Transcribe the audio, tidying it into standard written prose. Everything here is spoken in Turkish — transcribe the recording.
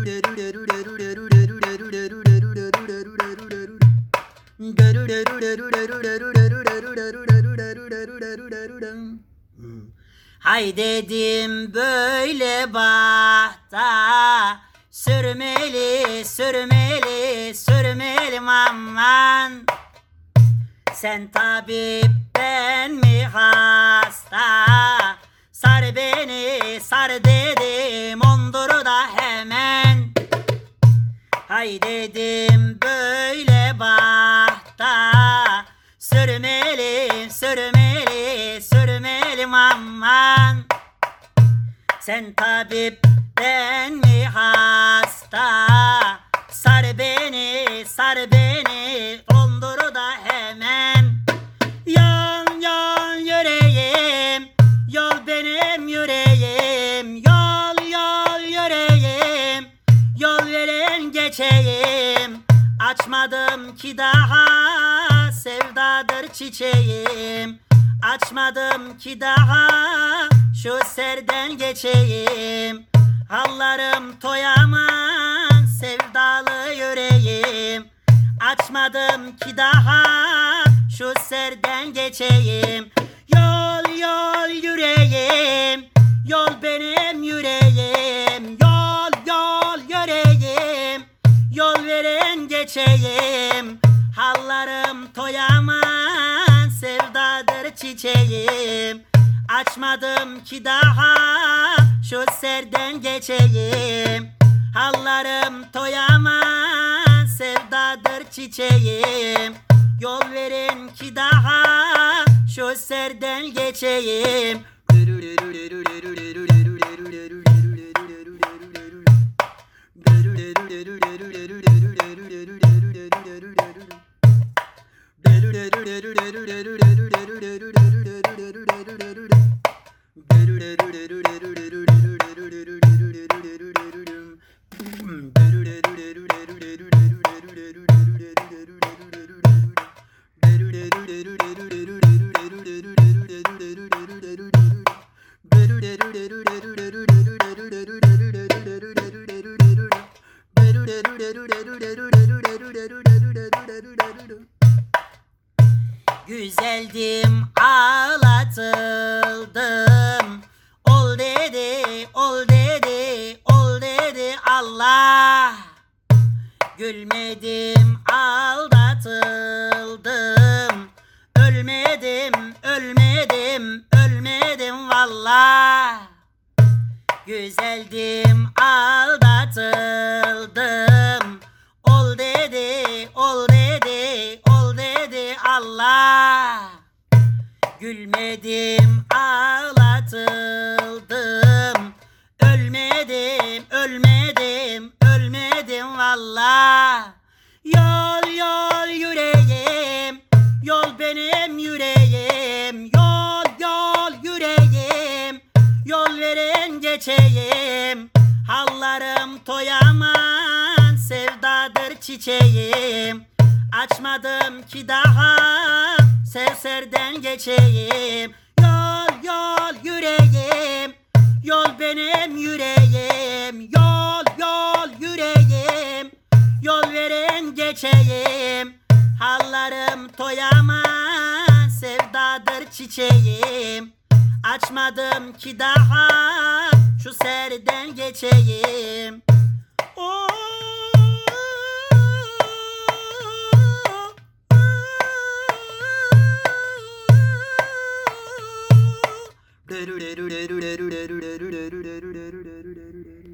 Hay dedim böyle bahta, sürmeli sürmeli sürmeli aman. Sen tabip ben mi hasta, sar beni sar dedim onduru da hemen. Hay dedim böyle bahta, sürmeli sürmeli sürmeli aman. Sen tabip ben mi hasta, sar beni onduru da hemen. Yol yol yüreğim, yol benim yüreğim, yol yol yüreğim, yol veren geçeyim. Açmadım ki daha sevdadır çiçeğim, açmadım ki daha şu serden geçeyim. Hallarım toyaman sevdalı yüreğim, açmadım ki daha şu serden geçeyim. Yol yol yüreğim, yol benim yüreğim, yol yol yüreğim, yol veren geçeyim. Hallarım toyaman sevdadır çiçeğim, açmadım ki daha şu serden geçeyim. Hallarım toyaman sevdadır çiçeğim, yol verin ki daha şu serden geçeyim. Güzeldim ağlatıldım, ol dedi ol dedi ol dedi Allah. Gülmedim aldatıldım, ölmedim ölmedim ölmedim vallah. Güzeldim aldatıldım, ol dedi ol dedi ol dedi Allah. Gülmedim ağlatıldım, ölmedim ölmedim ölmedim vallah. Yol yol yüreğim, yol benim yüreğim, yol yol yüreğim, yol veren geçeyim. Hallarım toyaman sevdadır çiçeğim, açmadım ki daha serden geçeyim. Yol yol yüreğim, yol benim yüreğim, yol yol yüreğim, yol veren geçeyim. Hallarım toyaman sevdadır çiçeğim, açmadım ki daha şu serden geçeyim. Oh. Do do do do do do do do do do do do do do do do do do.